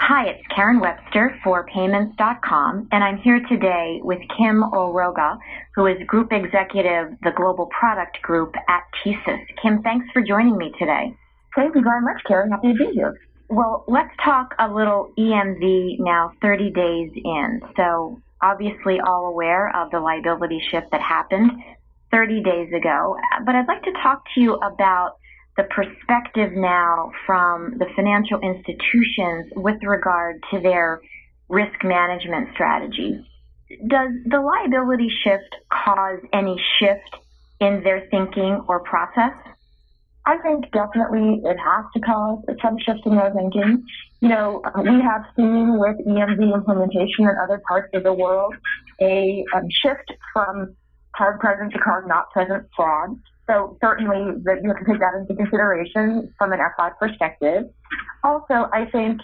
Hi, it's Karen Webster for Payments.com, and I'm here today with Kim Oroga, who is Group Executive, the Global Product Group at TSYS. Kim, thanks for joining me today. Thank you very much, Karen. Happy to be here. Well, let's talk a little EMV now 30 days in. So obviously all aware of the liability shift that happened 30 days ago, but I'd like to talk to you about the perspective now from the financial institutions with regard to their risk management strategies. Does the liability shift cause any shift in their thinking or process? I think definitely it has to cause some shift in their thinking. We have seen with EMV implementation in other parts of the world a shift from card present to card not present fraud. So certainly that you have to take that into consideration from an FI perspective. Also, I think,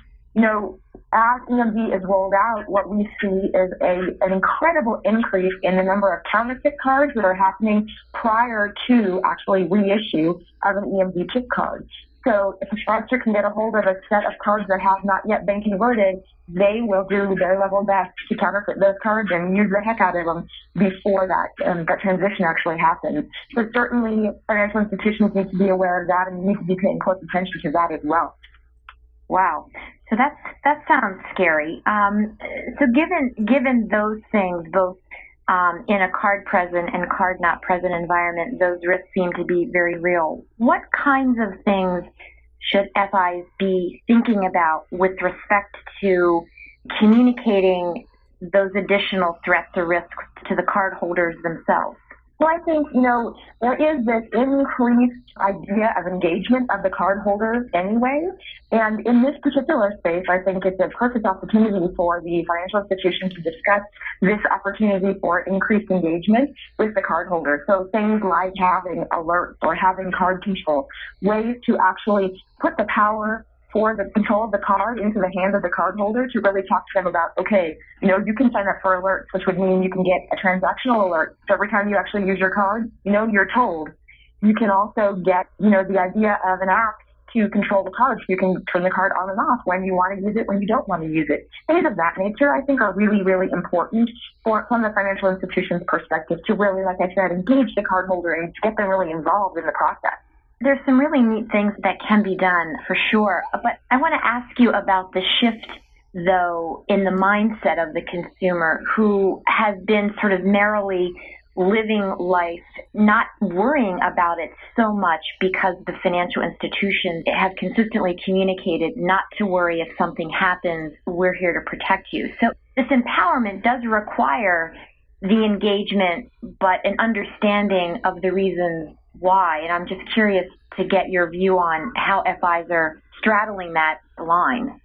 as EMV is rolled out, what we see is an incredible increase in the number of counterfeit cards that are happening prior to actually reissue of an EMV chip card. So if a fraudster can get a hold of a set of cards that have not yet been converted, they will do their level best to counterfeit those cards and use the heck out of them before that transition actually happens. So certainly financial institutions need to be aware of that and need to be paying close attention to that as well. Wow. So that sounds scary. So given those things, both in a card present and card not present environment, those risks seem to be very real. What kinds of things should FIs be thinking about with respect to communicating those additional threats or risks to the cardholders themselves? Well, I think, there is this increased idea of engagement of the cardholders anyway. And in this particular space, I think it's a perfect opportunity for the financial institution to discuss this opportunity for increased engagement with the cardholder. So things like having alerts or having card control, ways to actually put the power for the control of the card into the hands of the cardholder to really talk to them about, okay, you can sign up for alerts, which would mean you can get a transactional alert. So every time you actually use your card, you're told. You can also get, the idea of an app to control the card. So you can turn the card on and off when you want to use it, when you don't want to use it. Things of that nature, I think, are really, really important from the financial institution's perspective to really, like I said, engage the cardholder and to get them really involved in the process. There's some really neat things that can be done for sure, but I want to ask you about the shift, though, in the mindset of the consumer who has been sort of merrily living life, not worrying about it so much because the financial institutions have consistently communicated not to worry if something happens, we're here to protect you. So this empowerment does require the engagement, but an understanding of the reasons why. And I'm just curious to get your view on how FIs are straddling that line.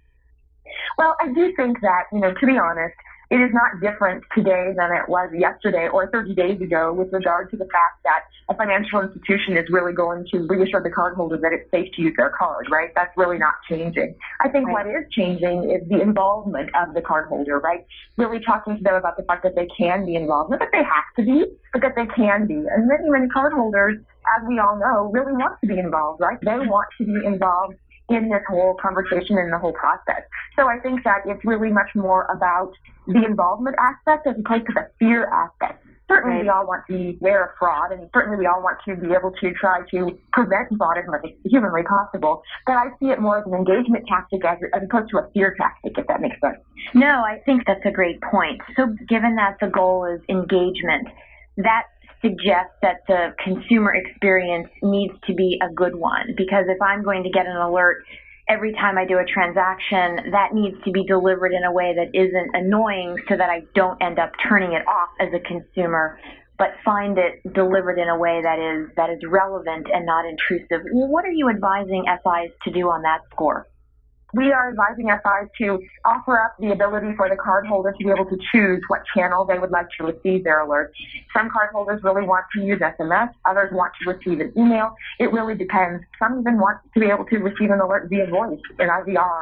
Well, I do think that, to be honest, it is not different today than it was yesterday or 30 days ago with regard to the fact that a financial institution is really going to reassure the cardholder that it's safe to use their card, right? That's really not changing. I think What is changing is the involvement of the cardholder, right? Really talking to them about the fact that they can be involved, not that they have to be, but that they can be. And many cardholders, as we all know, really want to be involved, right? They want to be involved in this whole conversation and the whole process. So I think that it's really much more about the involvement aspect as opposed to the fear aspect. Certainly we all want to be aware of fraud, and certainly we all want to be able to try to prevent fraud as much as humanly possible. But I see it more as an engagement tactic as opposed to a fear tactic, if that makes sense. No, I think that's a great point. So given that the goal is engagement, that suggests that the consumer experience needs to be a good one, because if I'm going to get an alert every time I do a transaction, that needs to be delivered in a way that isn't annoying so that I don't end up turning it off as a consumer, but find it delivered in a way that is relevant and not intrusive. What are you advising FIs to do on that score? We are advising FIs to offer up the ability for the cardholder to be able to choose what channel they would like to receive their alerts. Some cardholders really want to use SMS. Others want to receive an email. It really depends. Some even want to be able to receive an alert via voice in IVR.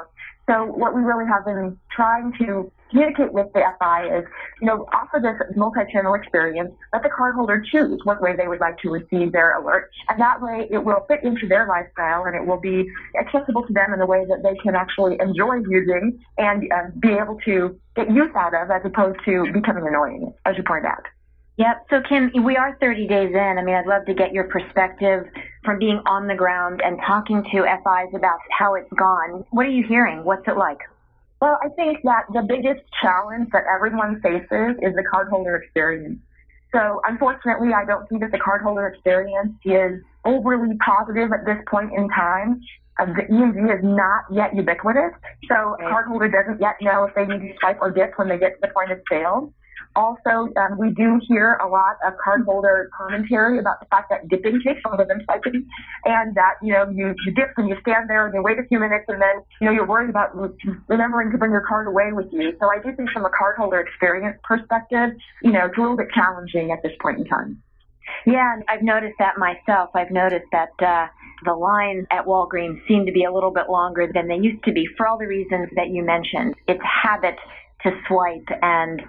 So what we really have been trying to communicate with the FI is, offer this multi-channel experience. Let the cardholder choose what way they would like to receive their alert. And that way it will fit into their lifestyle and it will be accessible to them in a way that they can actually enjoy using and be able to get use out of, as opposed to becoming annoying, as you pointed out. Yep. So, Kim, we are 30 days in. I mean, I'd love to get your perspective from being on the ground and talking to FIs about how it's gone. What are you hearing? What's it like? Well, I think that the biggest challenge that everyone faces is the cardholder experience. So, unfortunately, I don't think that the cardholder experience is overly positive at this point in time. The EMV is not yet ubiquitous, so a cardholder doesn't yet know if they need to swipe or dip when they get to the point of sale. Also, we do hear a lot of cardholder commentary about the fact that dipping takes longer than swiping, and that, you dip and you stand there and you wait a few minutes and then, you're worried about remembering to bring your card away with you. So I do think from a cardholder experience perspective, it's a little bit challenging at this point in time. Yeah, and I've noticed that myself. I've noticed that the lines at Walgreens seem to be a little bit longer than they used to be for all the reasons that you mentioned. It's habit to swipe, and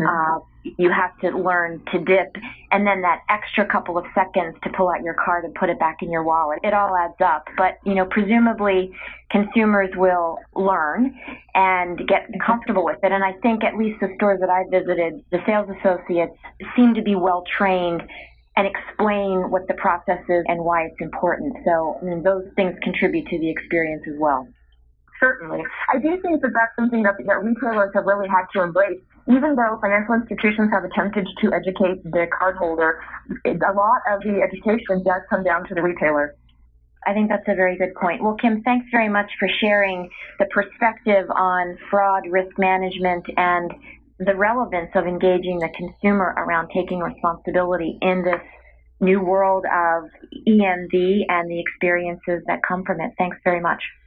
you have to learn to dip, and then that extra couple of seconds to pull out your card and put it back in your wallet. It all adds up. But, presumably consumers will learn and get comfortable with it. And I think at least the stores that I visited, the sales associates seem to be well trained and explain what the process is and why it's important. So those things contribute to the experience as well. Certainly. I do think that that's something that retailers have really had to embrace. Even though financial institutions have attempted to educate the cardholder, a lot of the education does come down to the retailer. I think that's a very good point. Well, Kim, thanks very much for sharing the perspective on fraud, risk management, and the relevance of engaging the consumer around taking responsibility in this new world of EMV and the experiences that come from it. Thanks very much.